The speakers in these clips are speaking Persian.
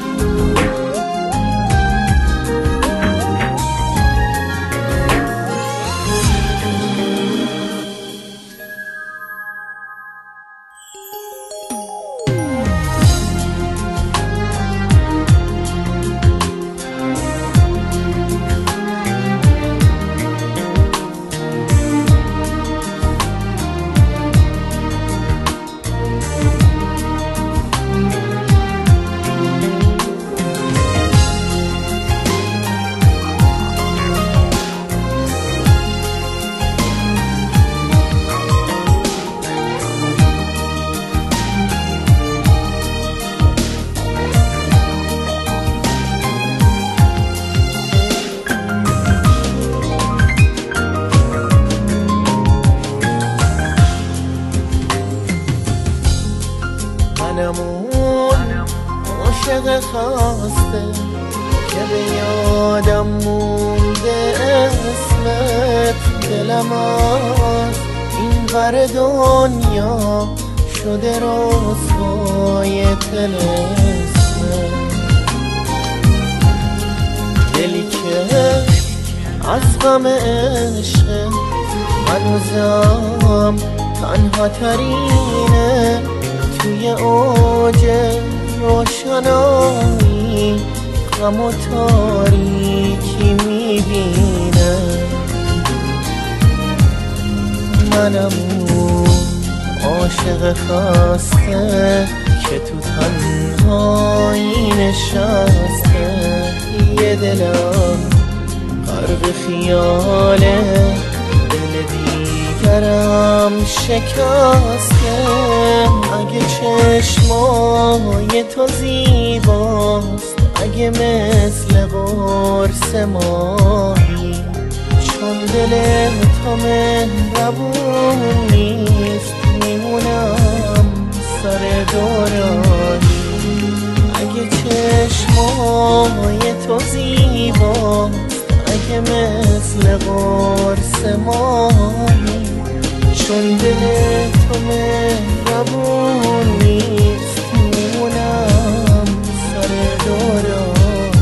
منمون عاشق خاسته که به یادم مونده اسمت. دلم از این ور دنیا شده رسوای طلسمت. دلی که از غم عشق هنوزم تنها ترینه، توی اوج روشنایی غم و تاریکی میبینه. منم اون عاشق خسته که تو تنهایی نشسته. یه دلم غرق خیاله، دل دیگرم شکسته. اگه چشمای تو زیباست، اگه مثل قرص ماهی، چون دل تو مهربون نیست میمونم سر دورانی. اگه چشمای تو زیباست، اگه مثل قرص ماهی، چون دل تو مهربون نیست میمونم سر دورانی.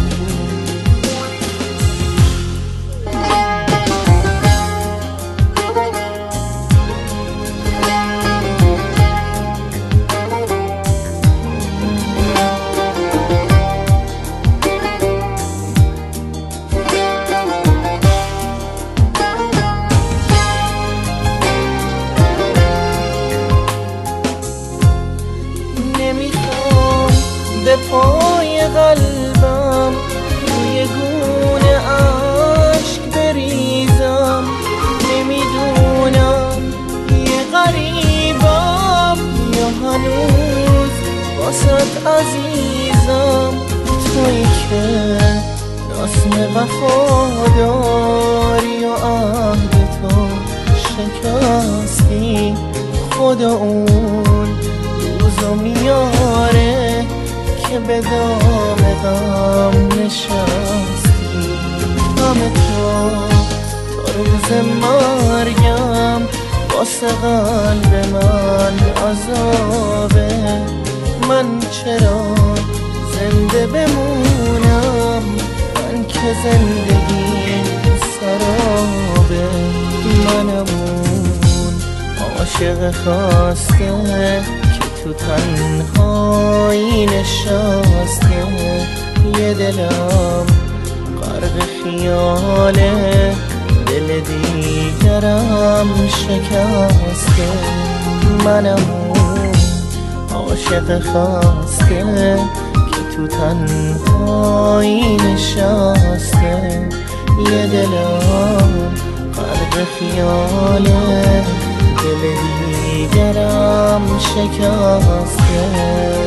به پای قلبم روی گونه اشک بریزم. نمیدونم یه غریبم یا هنوز واسط عزیزم. تویی که رسم وفاداری و عهد تو شکستی. خدا اون روزو میاره که به دام غم نشستی. غم تو تا روز مرگم واسه قلب من عذابه. من چرا زنده بمونم، من که زندگی سرابه. منم اون عاشق خسته که تو تنهایی نشسته. یه دلم غرق خیاله، دل دیگرم شکسته. منم اون عاشق خسته که تو تنهایی نشسته. یه دلم غرق خیاله، دل دیگرم شکسته.